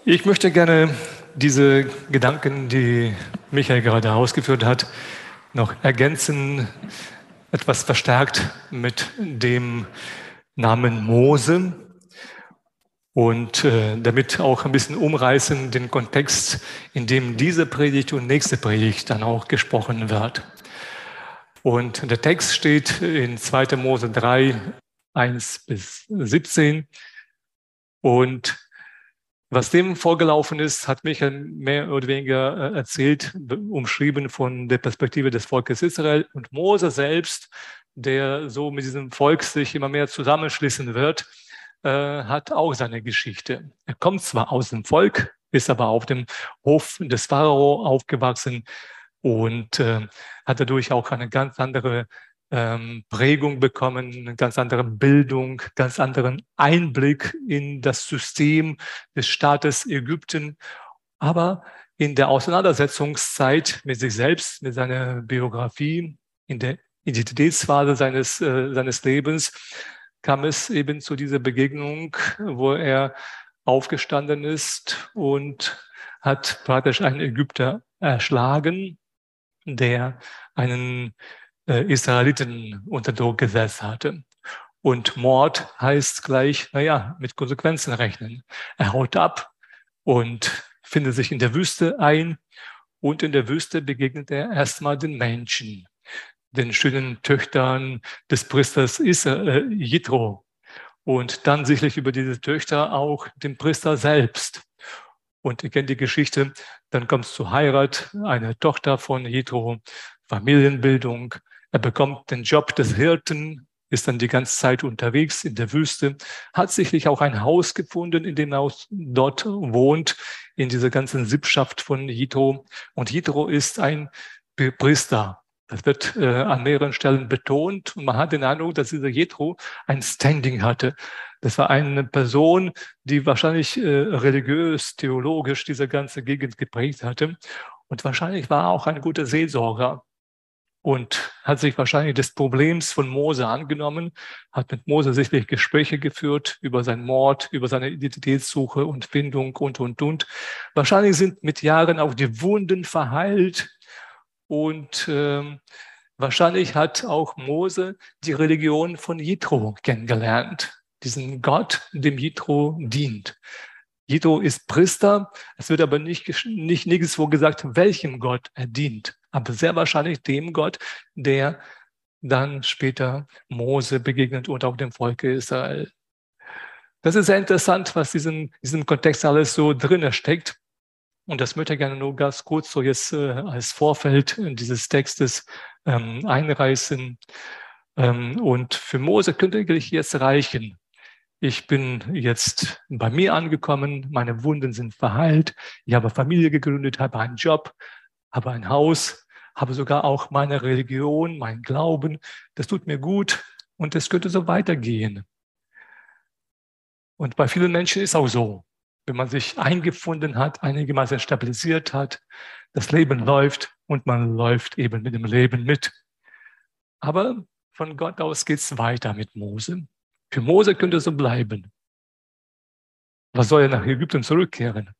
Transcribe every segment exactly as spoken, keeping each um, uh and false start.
Ich möchte gerne diese Gedanken, die Michael gerade ausgeführt hat, noch ergänzen, etwas verstärkt mit dem Namen Mose und äh, damit auch ein bisschen umreißen den Kontext, in dem diese Predigt und nächste Predigt dann auch gesprochen wird. Und der Text steht in zweiter Mose drei, eins bis siebzehn. Und was dem vorgelaufen ist, hat Michael mehr oder weniger erzählt, umschrieben von der Perspektive des Volkes Israel. Und Mose selbst, der so mit diesem Volk sich immer mehr zusammenschließen wird, äh, hat auch seine Geschichte. Er kommt zwar aus dem Volk, ist aber auf dem Hof des Pharao aufgewachsen und äh, hat dadurch auch eine ganz andere ähm, Prägung bekommen, eine ganz andere Bildung, ganz anderen Einblick in das System des Staates Ägypten. Aber in der Auseinandersetzungszeit mit sich selbst, mit seiner Biografie, in der Identitätsphase seines, äh, seines Lebens, kam es eben zu dieser Begegnung, wo er aufgestanden ist und hat praktisch einen Ägypter erschlagen, der einen äh, Israeliten unter Druck gesetzt hatte. Und Mord heißt gleich, naja, mit Konsequenzen rechnen. Er haut ab und findet sich in der Wüste ein. Und in der Wüste begegnet er erstmal den Menschen, den schönen Töchtern des Priesters äh, Jethro. Und dann sicherlich über diese Töchter auch den Priester selbst. Und ihr kennt die Geschichte, dann kommt es zur Heirat, eine Tochter von Jethro, Familienbildung. Er bekommt den Job des Hirten, ist dann die ganze Zeit unterwegs in der Wüste, hat sicherlich auch ein Haus gefunden, in dem er auch dort wohnt, in dieser ganzen Sippschaft von Jethro. Und Jethro ist ein Priester. Das wird äh, an mehreren Stellen betont und man hat den Eindruck, dass dieser Jethro ein Standing hatte. Das war eine Person, die wahrscheinlich äh, religiös, theologisch diese ganze Gegend geprägt hatte und wahrscheinlich war er auch ein guter Seelsorger und hat sich wahrscheinlich des Problems von Mose angenommen, hat mit Mose sicherlich Gespräche geführt über seinen Mord, über seine Identitätssuche und Findung und, und, und. Wahrscheinlich sind mit Jahren auch die Wunden verheilt. Und ähm, wahrscheinlich hat auch Mose die Religion von Jethro kennengelernt, diesen Gott, dem Jethro dient. Jethro ist Priester, es wird aber nicht, nicht nirgendwo gesagt, welchem Gott er dient, aber sehr wahrscheinlich dem Gott, der dann später Mose begegnet und auch dem Volke Israel. Das ist sehr interessant, was in diesem Kontext alles so drin steckt. Und das möchte ich gerne nur ganz kurz so jetzt äh, als Vorfeld dieses Textes ähm, einreißen. Ähm, und für Mose könnte eigentlich jetzt reichen. Ich bin jetzt bei mir angekommen, meine Wunden sind verheilt, ich habe Familie gegründet, habe einen Job, habe ein Haus, habe sogar auch meine Religion, meinen Glauben. Das tut mir gut und es könnte so weitergehen. Und bei vielen Menschen ist auch so. Wenn man sich eingefunden hat, einigermaßen stabilisiert hat, das Leben läuft und man läuft eben mit dem Leben mit. Aber von Gott aus geht es weiter mit Mose. Für Mose könnte es so bleiben. Was soll er nach Ägypten zurückkehren?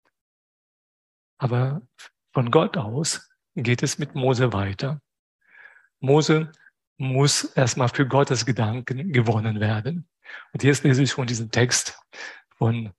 Aber von Gott aus geht es mit Mose weiter. Mose muss erstmal für Gottes Gedanken gewonnen werden. Und jetzt lese ich von diesem Text von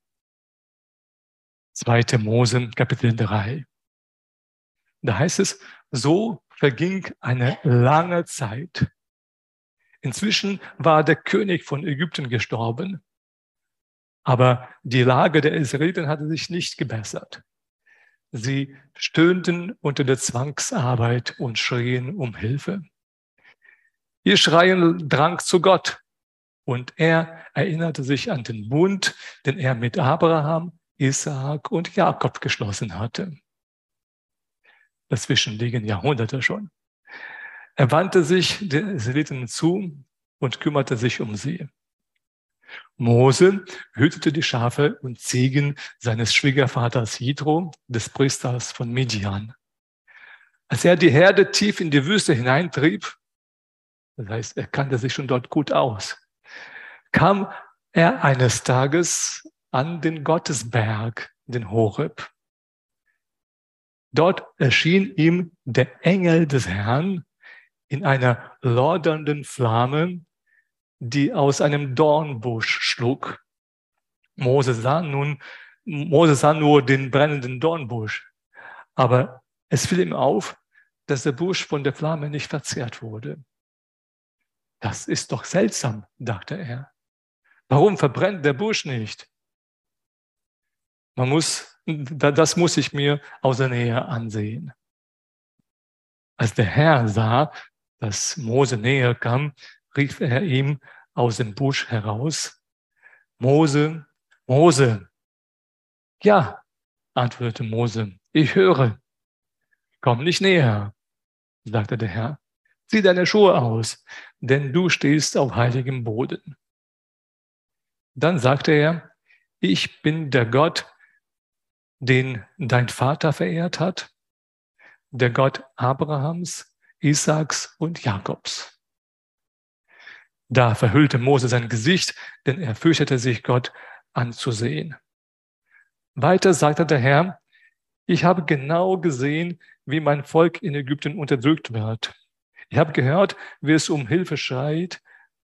zweiter Mose, Kapitel drei. Da heißt es, so verging eine lange Zeit. Inzwischen war der König von Ägypten gestorben, aber die Lage der Israeliten hatte sich nicht gebessert. Sie stöhnten unter der Zwangsarbeit und schrien um Hilfe. Ihr Schreien drang zu Gott und er erinnerte sich an den Bund, den er mit Abraham, Isaak und Jakob geschlossen hatte. Dazwischen liegen Jahrhunderte schon. Er wandte sich den Israeliten zu und kümmerte sich um sie. Mose hütete die Schafe und Ziegen seines Schwiegervaters Jethro, des Priesters von Midian. Als er die Herde tief in die Wüste hineintrieb, das heißt, er kannte sich schon dort gut aus, kam er eines Tages an den Gottesberg, den Horeb. Dort erschien ihm der Engel des Herrn in einer lodernden Flamme, die aus einem Dornbusch schlug. Mose sah nun, Mose sah nur den brennenden Dornbusch, aber es fiel ihm auf, dass der Busch von der Flamme nicht verzehrt wurde. Das ist doch seltsam, dachte er. Warum verbrennt der Busch nicht? Man muss, das muss ich mir aus der Nähe ansehen. Als der Herr sah, dass Mose näher kam, rief er ihm aus dem Busch heraus: Mose, Mose. Ja, antwortete Mose, ich höre. Komm nicht näher, sagte der Herr. Zieh deine Schuhe aus, denn du stehst auf heiligem Boden. Dann sagte er: Ich bin der Gott, den dein Vater verehrt hat, der Gott Abrahams, Isaaks und Jakobs. Da verhüllte Mose sein Gesicht, denn er fürchtete sich, Gott anzusehen. Weiter sagte der Herr: Ich habe genau gesehen, wie mein Volk in Ägypten unterdrückt wird. Ich habe gehört, wie es um Hilfe schreit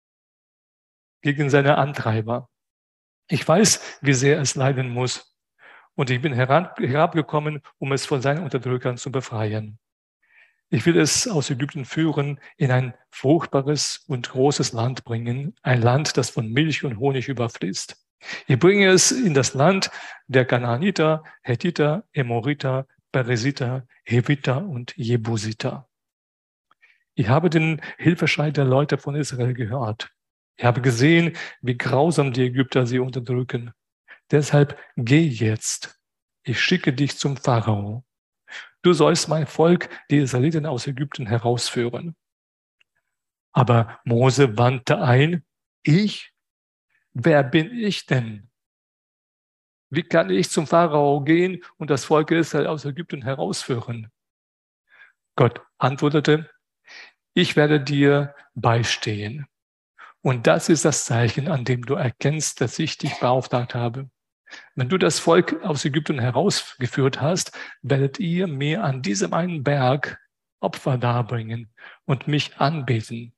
gegen seine Antreiber. Ich weiß, wie sehr es leiden muss. Und ich bin herabgekommen, um es von seinen Unterdrückern zu befreien. Ich will es aus Ägypten führen, in ein fruchtbares und großes Land bringen, ein Land, das von Milch und Honig überfließt. Ich bringe es in das Land der Kanaaniter, Hethiter, Emoriter, Peresiter, Heviter und Jebusiter. Ich habe den Hilfeschrei der Leute von Israel gehört. Ich habe gesehen, wie grausam die Ägypter sie unterdrücken. Deshalb geh jetzt. Ich schicke dich zum Pharao. Du sollst mein Volk, die Israeliten aus Ägypten, herausführen. Aber Mose wandte ein: Ich? Wer bin ich denn? Wie kann ich zum Pharao gehen und das Volk Israel aus Ägypten herausführen? Gott antwortete: Ich werde dir beistehen. Und das ist das Zeichen, an dem du erkennst, dass ich dich beauftragt habe. Wenn du das Volk aus Ägypten herausgeführt hast, werdet ihr mir an diesem einen Berg Opfer darbringen und mich anbeten.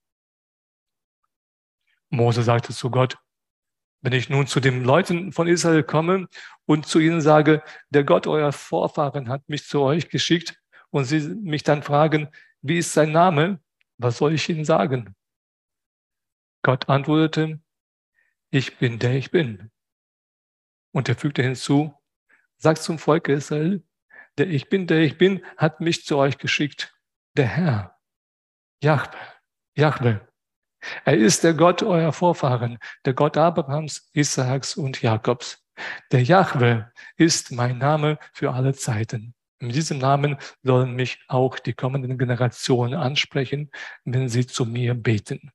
Mose sagte zu Gott: Wenn ich nun zu den Leuten von Israel komme und zu ihnen sage, der Gott eurer Vorfahren hat mich zu euch geschickt, und sie mich dann fragen, wie ist sein Name, was soll ich ihnen sagen? Gott antwortete: Ich bin der ich bin. Und er fügte hinzu: Sagt zum Volk Israel, der ich bin, der ich bin, hat mich zu euch geschickt, der Herr, Jahwe, Jahwe. Er ist der Gott eurer Vorfahren, der Gott Abrahams, Isaaks und Jakobs. Der Jahwe ist mein Name für alle Zeiten. Mit diesem Namen sollen mich auch die kommenden Generationen ansprechen, wenn sie zu mir beten.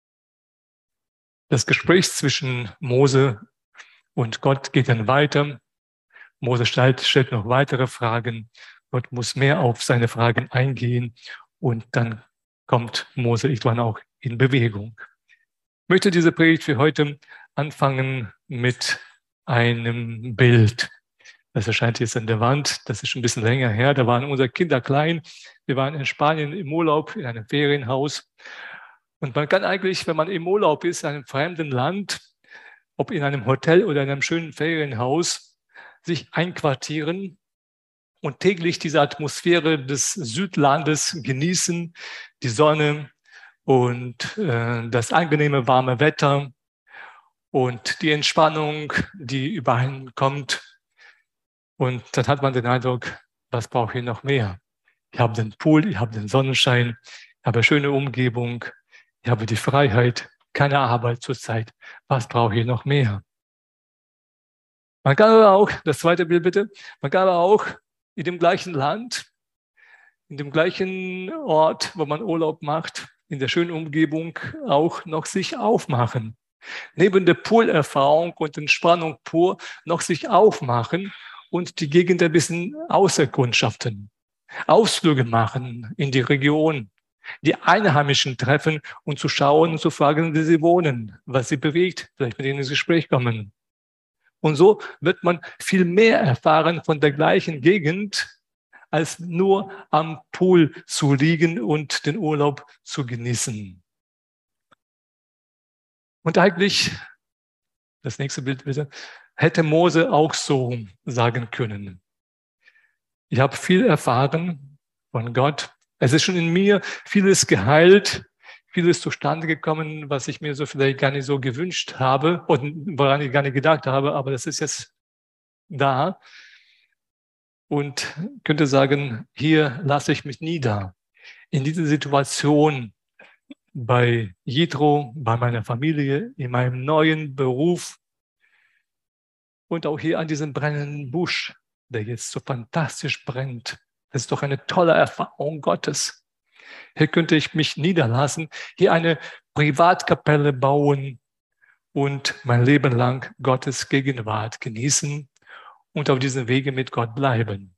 Das Gespräch zwischen Mose und Gott geht dann weiter. Mose stellt, stellt noch weitere Fragen. Gott muss mehr auf seine Fragen eingehen und dann kommt Mose irgendwann auch in Bewegung. Ich möchte diese Predigt für heute anfangen mit einem Bild. Das erscheint jetzt an der Wand. Das ist schon ein bisschen länger her. Da waren unsere Kinder klein. Wir waren in Spanien im Urlaub in einem Ferienhaus. Und man kann eigentlich, wenn man im Urlaub ist, in einem fremden Land, ob in einem Hotel oder in einem schönen Ferienhaus, sich einquartieren und täglich diese Atmosphäre des Südlandes genießen, die Sonne und äh, das angenehme warme Wetter und die Entspannung, die übereinkommt. Und dann hat man den Eindruck, was brauche ich noch mehr? Ich habe den Pool, ich habe den Sonnenschein, ich habe eine schöne Umgebung, ich habe die Freiheit, keine Arbeit zurzeit. Was brauche ich noch mehr? Man kann aber auch, das zweite Bild bitte, man kann aber auch in dem gleichen Land, in dem gleichen Ort, wo man Urlaub macht, in der schönen Umgebung auch noch sich aufmachen. Neben der Poolerfahrung und Entspannung pur noch sich aufmachen und die Gegend ein bisschen auserkundschaften. Ausflüge machen in die Region, die Einheimischen treffen und zu schauen und zu fragen, wie sie wohnen, was sie bewegt, vielleicht mit ihnen ins Gespräch kommen. Und so wird man viel mehr erfahren von der gleichen Gegend, als nur am Pool zu liegen und den Urlaub zu genießen. Und eigentlich, das nächste Bild bitte, hätte Mose auch so sagen können. Ich habe viel erfahren von Gott. Es ist schon in mir vieles geheilt, vieles zustande gekommen, was ich mir so vielleicht gar nicht so gewünscht habe und woran ich gar nicht gedacht habe, aber das ist jetzt da. Und könnte sagen, hier lasse ich mich nieder. In dieser Situation bei Jethro, bei meiner Familie, in meinem neuen Beruf und auch hier an diesem brennenden Busch, der jetzt so fantastisch brennt. Das ist doch eine tolle Erfahrung Gottes. Hier könnte ich mich niederlassen, hier eine Privatkapelle bauen und mein Leben lang Gottes Gegenwart genießen und auf diesem Wege mit Gott bleiben.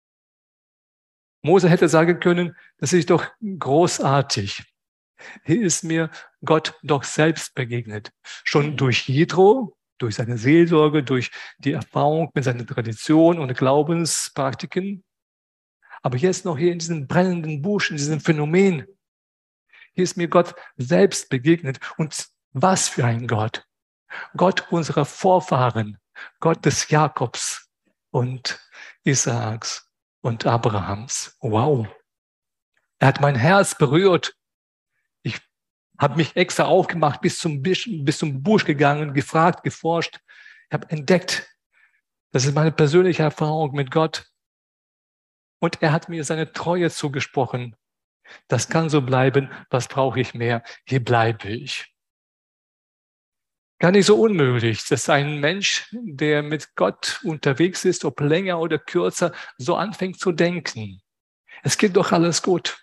Mose hätte sagen können, das ist doch großartig. Hier ist mir Gott doch selbst begegnet. Schon durch Jethro, durch seine Seelsorge, durch die Erfahrung mit seiner Tradition und Glaubenspraktiken. Aber jetzt noch hier in diesem brennenden Busch, in diesem Phänomen. Hier ist mir Gott selbst begegnet. Und was für ein Gott. Gott unserer Vorfahren, Gott des Jakobs und Isaaks und Abrahams. Wow. Er hat mein Herz berührt. Ich habe mich extra aufgemacht, bis zum, Busch, bis zum Busch gegangen, gefragt, geforscht. Ich habe entdeckt, das ist meine persönliche Erfahrung mit Gott. Und er hat mir seine Treue zugesprochen. Das kann so bleiben, was brauche ich mehr? Hier bleibe ich. Gar nicht so unmöglich, dass ein Mensch, der mit Gott unterwegs ist, ob länger oder kürzer, so anfängt zu denken. Es geht doch alles gut.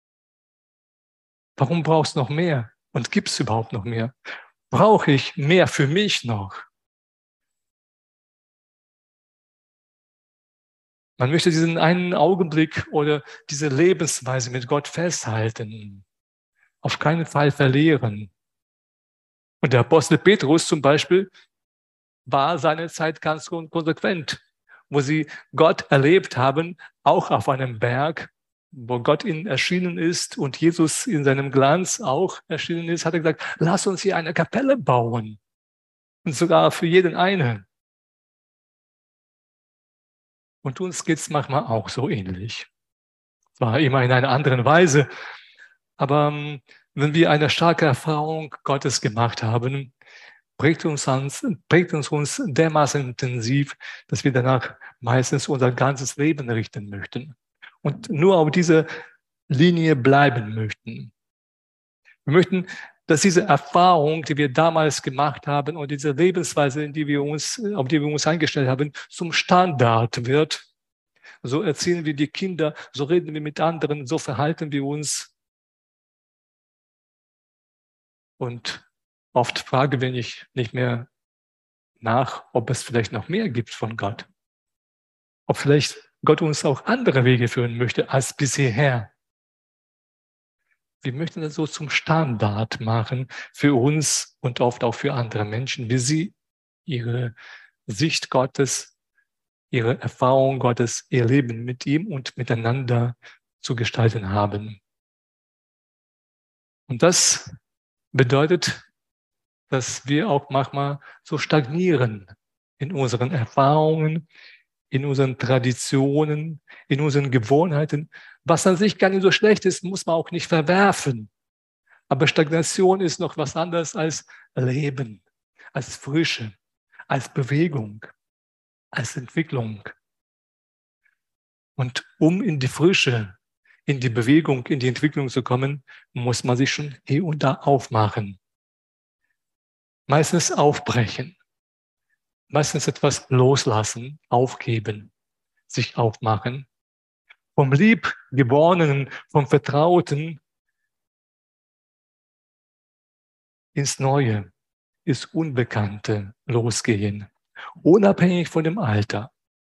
Warum brauchst du noch mehr? Und gibt es überhaupt noch mehr? Brauche ich mehr für mich noch? Man möchte diesen einen Augenblick oder diese Lebensweise mit Gott festhalten, auf keinen Fall verlieren. Und der Apostel Petrus zum Beispiel war seine Zeit ganz konsequent, wo sie Gott erlebt haben, auch auf einem Berg, wo Gott ihnen erschienen ist und Jesus in seinem Glanz auch erschienen ist, hat er gesagt, lass uns hier eine Kapelle bauen. Und sogar für jeden einen. Und uns geht es manchmal auch so ähnlich. Zwar immer in einer anderen Weise, aber um, wenn wir eine starke Erfahrung Gottes gemacht haben, prägt uns, uns, prägt uns uns dermaßen intensiv, dass wir danach meistens unser ganzes Leben richten möchten und nur auf diese Linie bleiben möchten. Wir möchten, dass diese Erfahrung, die wir damals gemacht haben und diese Lebensweise, in die wir uns, auf die wir uns eingestellt haben, zum Standard wird. So erziehen wir die Kinder, so reden wir mit anderen, so verhalten wir uns. Und oft fragen wir nicht, nicht mehr nach, ob es vielleicht noch mehr gibt von Gott. Ob vielleicht Gott uns auch andere Wege führen möchte als bisher. Wir möchten das so zum Standard machen für uns und oft auch für andere Menschen, wie sie ihre Sicht Gottes, ihre Erfahrung Gottes, ihr Leben mit ihm und miteinander zu gestalten haben. Und das bedeutet, dass wir auch manchmal so stagnieren in unseren Erfahrungen, in unseren Traditionen, in unseren Gewohnheiten. Was an sich gar nicht so schlecht ist, muss man auch nicht verwerfen. Aber Stagnation ist noch was anderes als Leben, als Frische, als Bewegung, als Entwicklung. Und um in die Frische, in die Bewegung, in die Entwicklung zu kommen, muss man sich schon hier und da aufmachen. Meistens aufbrechen. Meistens etwas loslassen, aufgeben, sich aufmachen. Vom Liebgeborenen, vom Vertrauten ins Neue, ins Unbekannte losgehen, unabhängig von dem Alter.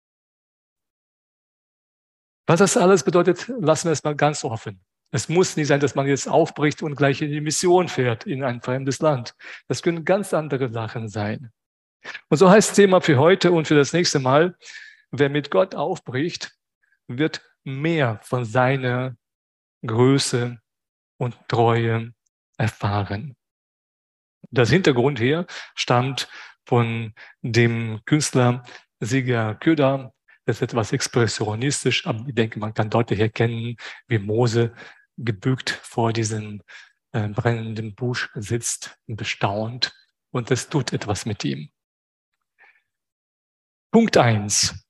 Was das alles bedeutet, lassen wir es mal ganz offen. Es muss nicht sein, dass man jetzt aufbricht und gleich in die Mission fährt, in ein fremdes Land. Das können ganz andere Sachen sein. Und so heißt das Thema für heute und für das nächste Mal: Wer mit Gott aufbricht, wird mehr von seiner Größe und Treue erfahren. Das Hintergrund hier stammt von dem Künstler Sigurd Köhler. Das ist etwas expressionistisch, aber ich denke, man kann deutlich erkennen, wie Mose gebückt vor diesem äh, brennenden Busch sitzt, bestaunt, und es tut etwas mit ihm. Punkt eins.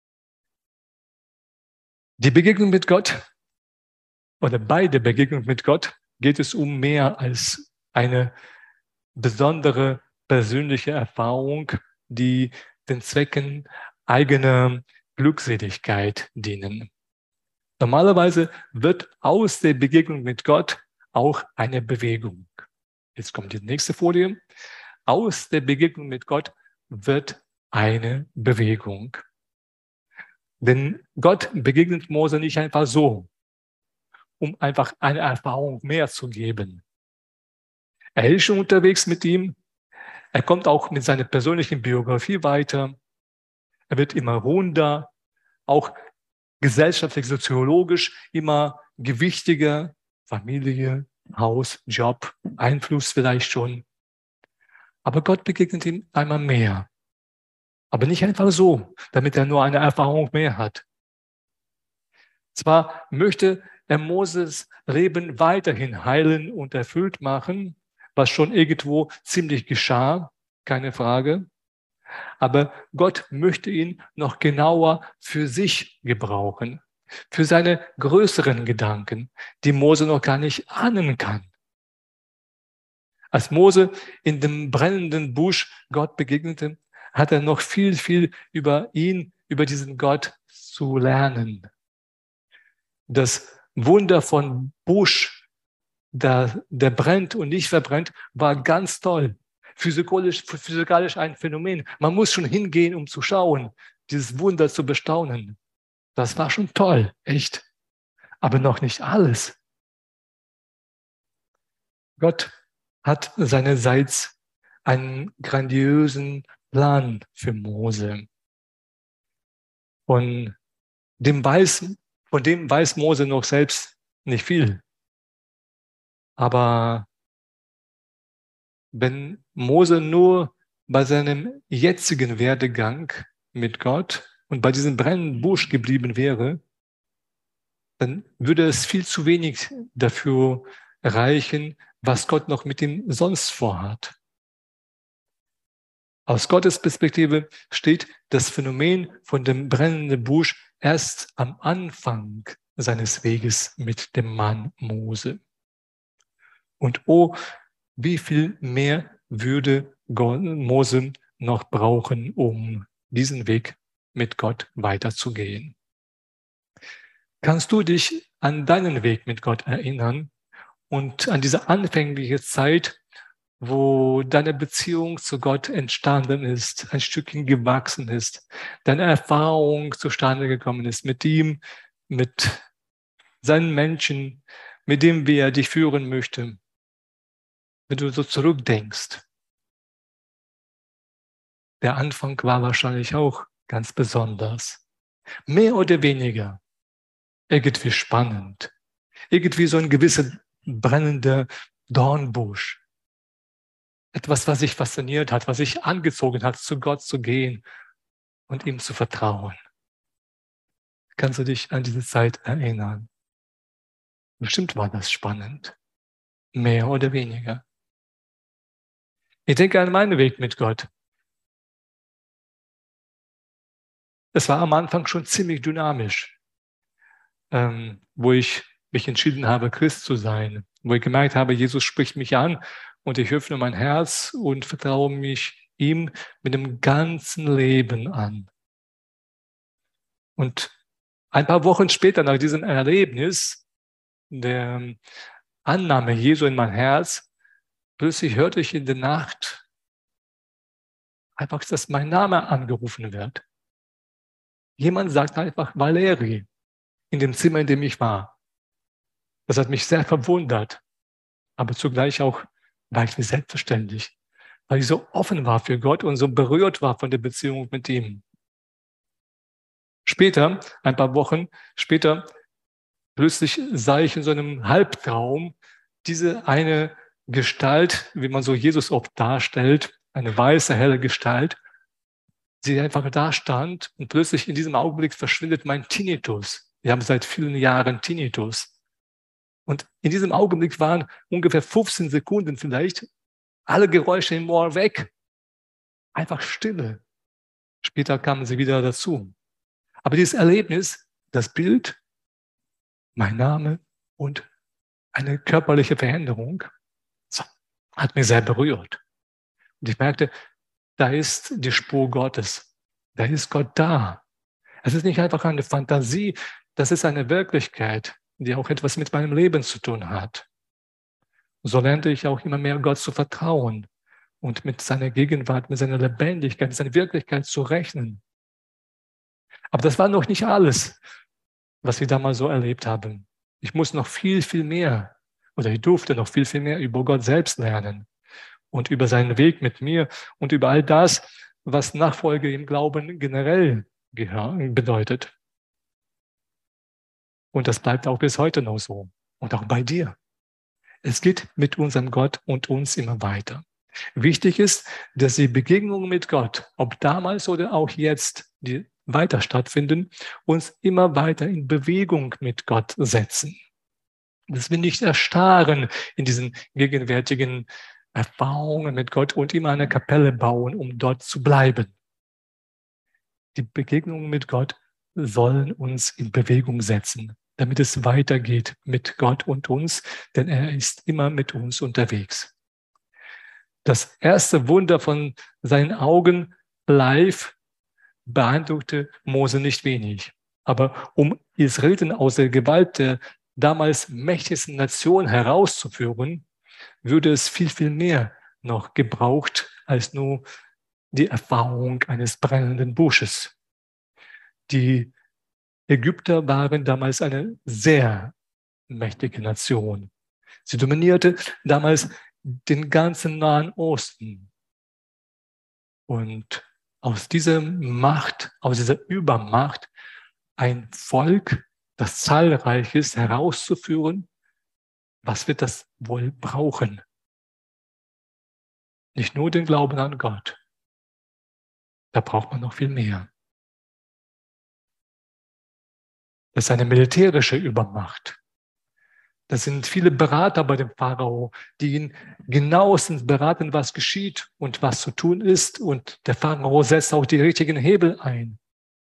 Die Begegnung mit Gott oder bei der Begegnung mit Gott geht es um mehr als eine besondere persönliche Erfahrung, die den Zwecken eigener Glückseligkeit dienen. Normalerweise wird aus der Begegnung mit Gott auch eine Bewegung. Jetzt kommt die nächste Folie. Aus der Begegnung mit Gott wird eine Bewegung. Denn Gott begegnet Mose nicht einfach so, um einfach eine Erfahrung mehr zu geben. Er ist schon unterwegs mit ihm. Er kommt auch mit seiner persönlichen Biografie weiter. Er wird immer runder, auch gesellschaftlich, soziologisch immer gewichtiger. Familie, Haus, Job, Einfluss vielleicht schon. Aber Gott begegnet ihm einmal mehr. Aber nicht einfach so, damit er nur eine Erfahrung mehr hat. Zwar möchte er Moses Leben weiterhin heilen und erfüllt machen, was schon irgendwo ziemlich geschah, keine Frage. Aber Gott möchte ihn noch genauer für sich gebrauchen, für seine größeren Gedanken, die Mose noch gar nicht ahnen kann. Als Mose in dem brennenden Busch Gott begegnete, hat er noch viel, viel über ihn, über diesen Gott zu lernen. Das Wunder von Busch, der, der brennt und nicht verbrennt, war ganz toll. Physikalisch, physikalisch ein Phänomen. Man muss schon hingehen, um zu schauen, dieses Wunder zu bestaunen. Das war schon toll, echt. Aber noch nicht alles. Gott hat seinerseits einen grandiösen Plan für Mose. Von dem weiß, von dem weiß Mose noch selbst nicht viel. Aber wenn Mose nur bei seinem jetzigen Werdegang mit Gott und bei diesem brennenden Busch geblieben wäre, dann würde es viel zu wenig dafür erreichen, was Gott noch mit ihm sonst vorhat. Aus Gottes Perspektive steht das Phänomen von dem brennenden Busch erst am Anfang seines Weges mit dem Mann Mose. Und oh, wie viel mehr würde Gott, Mose noch brauchen, um diesen Weg mit Gott weiterzugehen? Kannst du dich an deinen Weg mit Gott erinnern und an diese anfängliche Zeit, wo deine Beziehung zu Gott entstanden ist, ein Stückchen gewachsen ist, deine Erfahrung zustande gekommen ist mit ihm, mit seinen Menschen, mit dem, wie er dich führen möchte? Wenn du so zurückdenkst, der Anfang war wahrscheinlich auch ganz besonders. Mehr oder weniger irgendwie spannend. Irgendwie so ein gewisser brennender Dornbusch. Etwas, was dich fasziniert hat, was dich angezogen hat, zu Gott zu gehen und ihm zu vertrauen. Kannst du dich an diese Zeit erinnern? Bestimmt war das spannend. Mehr oder weniger. Ich denke an meinen Weg mit Gott. Es war am Anfang schon ziemlich dynamisch, ähm, wo ich mich entschieden habe, Christ zu sein, wo ich gemerkt habe, Jesus spricht mich an und ich öffne mein Herz und vertraue mich ihm mit dem ganzen Leben an. Und ein paar Wochen später, nach diesem Erlebnis der Annahme Jesu in mein Herz, plötzlich hörte ich in der Nacht einfach, dass mein Name angerufen wird. Jemand sagt einfach Valeri in dem Zimmer, in dem ich war. Das hat mich sehr verwundert, aber zugleich auch war ich mir selbstverständlich, weil ich so offen war für Gott und so berührt war von der Beziehung mit ihm. Später, ein paar Wochen später, plötzlich sah ich in so einem Halbtraum diese eine Gestalt, wie man so Jesus oft darstellt, eine weiße, helle Gestalt, die einfach da stand und plötzlich in diesem Augenblick verschwindet mein Tinnitus. Wir haben seit vielen Jahren Tinnitus. Und in diesem Augenblick waren ungefähr fünfzehn Sekunden vielleicht alle Geräusche im Ohr weg. Einfach Stille. Später kamen sie wieder dazu. Aber dieses Erlebnis, das Bild, mein Name und eine körperliche Veränderung, so, hat mich sehr berührt. Und ich merkte, da ist die Spur Gottes. Da ist Gott da. Es ist nicht einfach eine Fantasie, das ist eine Wirklichkeit, die auch etwas mit meinem Leben zu tun hat. So lernte ich auch immer mehr Gott zu vertrauen und mit seiner Gegenwart, mit seiner Lebendigkeit, mit seiner Wirklichkeit zu rechnen. Aber das war noch nicht alles, was wir damals so erlebt haben. Ich muss noch viel, viel mehr, oder ich durfte noch viel, viel mehr über Gott selbst lernen und über seinen Weg mit mir und über all das, was Nachfolge im Glauben generell bedeutet. Und das bleibt auch bis heute noch so. Und auch bei dir. Es geht mit unserem Gott und uns immer weiter. Wichtig ist, dass die Begegnungen mit Gott, ob damals oder auch jetzt, die weiter stattfinden, uns immer weiter in Bewegung mit Gott setzen. Dass wir nicht erstarren in diesen gegenwärtigen Erfahrungen mit Gott und immer eine Kapelle bauen, um dort zu bleiben. Die Begegnungen mit Gott sollen uns in Bewegung setzen, damit es weitergeht mit Gott und uns, denn er ist immer mit uns unterwegs. Das erste Wunder von seinen Augen live beeindruckte Mose nicht wenig. Aber um Israeliten aus der Gewalt der damals mächtigsten Nation herauszuführen, würde es viel, viel mehr noch gebraucht als nur die Erfahrung eines brennenden Busches. Die Ägypter waren damals eine sehr mächtige Nation. Sie dominierte damals den ganzen Nahen Osten. Und aus dieser Macht, aus dieser Übermacht, ein Volk, das zahlreich ist, herauszuführen, was wird das wohl brauchen? Nicht nur den Glauben an Gott. Da braucht man noch viel mehr. Das ist eine militärische Übermacht. Das sind viele Berater bei dem Pharao, die ihn genauestens beraten, was geschieht und was zu tun ist. Und der Pharao setzt auch die richtigen Hebel ein.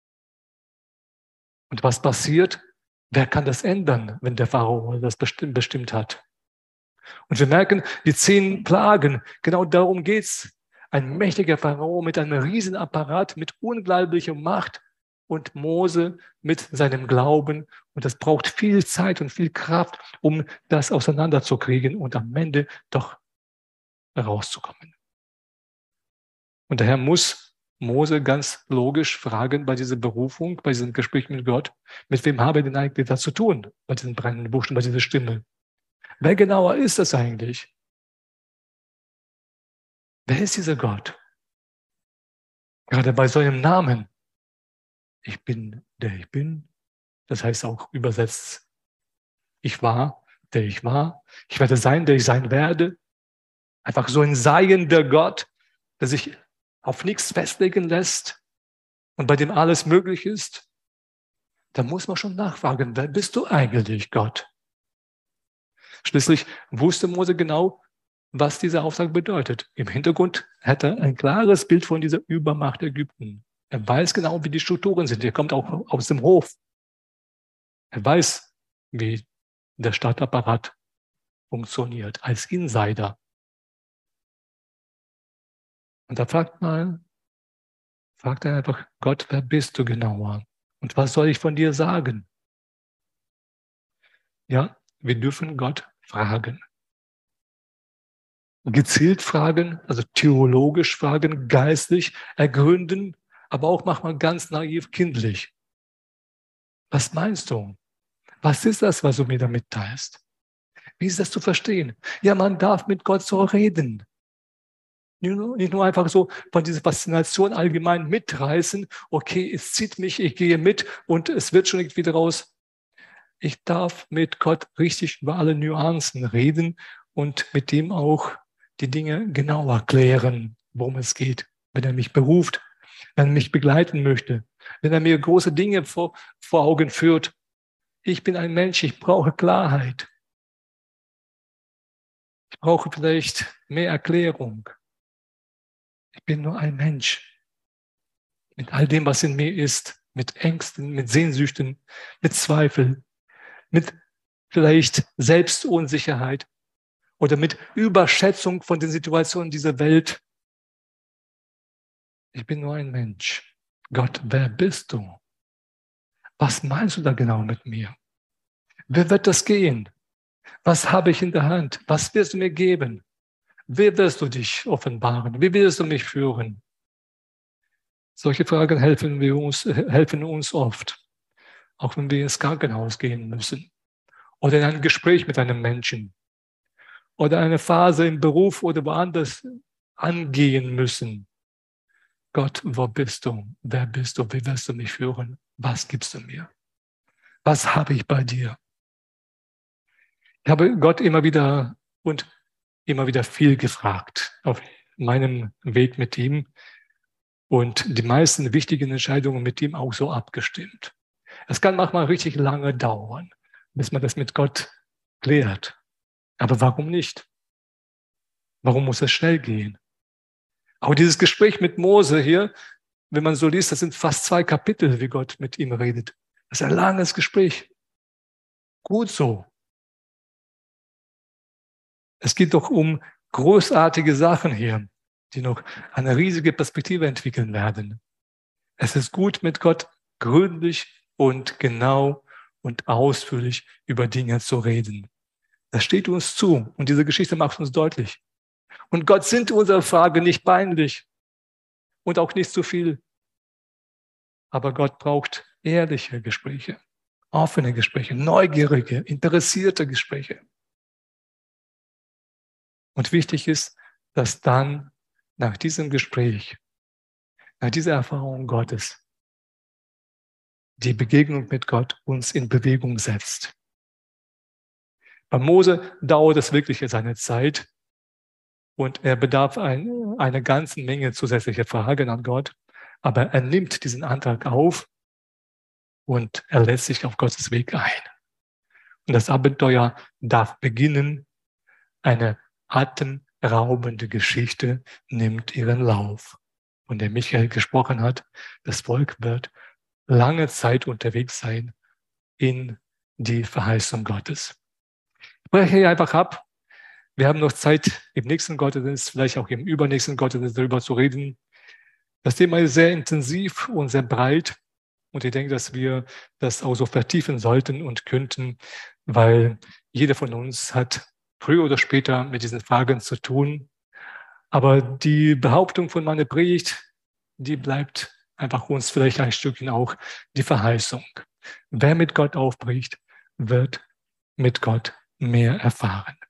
Und was passiert? Wer kann das ändern, wenn der Pharao das bestimmt, bestimmt hat? Und wir merken, die zehn Plagen, genau darum geht es. Ein mächtiger Pharao mit einem Riesenapparat, mit unglaublicher Macht und Mose mit seinem Glauben. Und das braucht viel Zeit und viel Kraft, um das auseinanderzukriegen und am Ende doch rauszukommen. Und daher muss Mose ganz logisch fragen bei dieser Berufung, bei diesem Gespräch mit Gott, mit wem habe ich denn eigentlich das zu tun, bei diesen brennenden Buschen, bei dieser Stimme? Wer genauer ist das eigentlich? Wer ist dieser Gott? Gerade bei so einem Namen. Ich bin, der ich bin. Das heißt auch übersetzt, ich war, der ich war. Ich werde sein, der ich sein werde. Einfach so ein seiender Gott, der sich auf nichts festlegen lässt und bei dem alles möglich ist. Da muss man schon nachfragen, wer bist du eigentlich, Gott? Schließlich wusste Mose genau, was dieser Auftrag bedeutet. Im Hintergrund hat er ein klares Bild von dieser Übermacht Ägypten. Er weiß genau, wie die Strukturen sind. Er kommt auch aus dem Hof. Er weiß, wie der Staatsapparat funktioniert, als Insider. Und da fragt man, fragt er einfach, Gott, wer bist du genauer? Und was soll ich von dir sagen? Ja, wir dürfen Gott fragen. Gezielt fragen, also theologisch fragen, geistlich ergründen, aber auch manchmal ganz naiv kindlich. Was meinst du? Was ist das, was du mir damit teilst? Wie ist das zu verstehen? Ja, man darf mit Gott so reden. Nicht nur einfach so von dieser Faszination allgemein mitreißen, okay, es zieht mich, ich gehe mit und es wird schon irgendwie daraus. Ich darf mit Gott richtig über alle Nuancen reden und mit dem auch die Dinge genauer klären, worum es geht. Wenn er mich beruft, wenn er mich begleiten möchte, wenn er mir große Dinge vor, vor Augen führt. Ich bin ein Mensch, ich brauche Klarheit. Ich brauche vielleicht mehr Erklärung. Ich bin nur ein Mensch. Mit all dem, was in mir ist, mit Ängsten, mit Sehnsüchten, mit Zweifeln, mit vielleicht Selbstunsicherheit oder mit Überschätzung von den Situationen dieser Welt. Ich bin nur ein Mensch. Gott, wer bist du? Was meinst du da genau mit mir? Wer wird das gehen? Was habe ich in der Hand? Was wirst du mir geben? Wie wirst du dich offenbaren? Wie wirst du mich führen? Solche Fragen helfen, wir uns, helfen uns oft, auch wenn wir ins Krankenhaus gehen müssen oder in ein Gespräch mit einem Menschen oder eine Phase im Beruf oder woanders angehen müssen. Gott, wo bist du? Wer bist du? Wie wirst du mich führen? Was gibst du mir? Was habe ich bei dir? Ich habe Gott immer wieder und immer wieder viel gefragt auf meinem Weg mit ihm und die meisten wichtigen Entscheidungen mit ihm auch so abgestimmt. Es kann manchmal richtig lange dauern, bis man das mit Gott klärt. Aber warum nicht? Warum muss es schnell gehen? Auch dieses Gespräch mit Mose hier, wenn man so liest, das sind fast zwei Kapitel, wie Gott mit ihm redet. Das ist ein langes Gespräch. Gut so. Es geht doch um großartige Sachen hier, die noch eine riesige Perspektive entwickeln werden. Es ist gut, mit Gott gründlich und genau und ausführlich über Dinge zu reden. Das steht uns zu und diese Geschichte macht uns deutlich. Und Gott sind unserer Frage nicht peinlich und auch nicht zu viel. Aber Gott braucht ehrliche Gespräche, offene Gespräche, neugierige, interessierte Gespräche. Und wichtig ist, dass dann nach diesem Gespräch, nach dieser Erfahrung Gottes, die Begegnung mit Gott uns in Bewegung setzt. Bei Mose dauert es wirklich seine Zeit und er bedarf ein, einer ganzen Menge zusätzlicher Fragen an Gott, aber er nimmt diesen Antrag auf und er lässt sich auf Gottes Weg ein. Und das Abenteuer darf beginnen. Eine atemraubende Geschichte nimmt ihren Lauf. Von der Michael gesprochen hat, das Volk wird lange Zeit unterwegs sein in die Verheißung Gottes. Ich breche hier einfach ab. Wir haben noch Zeit, im nächsten Gottesdienst, vielleicht auch im übernächsten Gottesdienst darüber zu reden. Das Thema ist sehr intensiv und sehr breit. Und ich denke, dass wir das auch so vertiefen sollten und könnten, weil jeder von uns hat früher oder später mit diesen Fragen zu tun. Aber die Behauptung von meiner Predigt, die bleibt einfach uns vielleicht ein Stückchen auch die Verheißung. Wer mit Gott aufbricht, wird mit Gott mehr erfahren.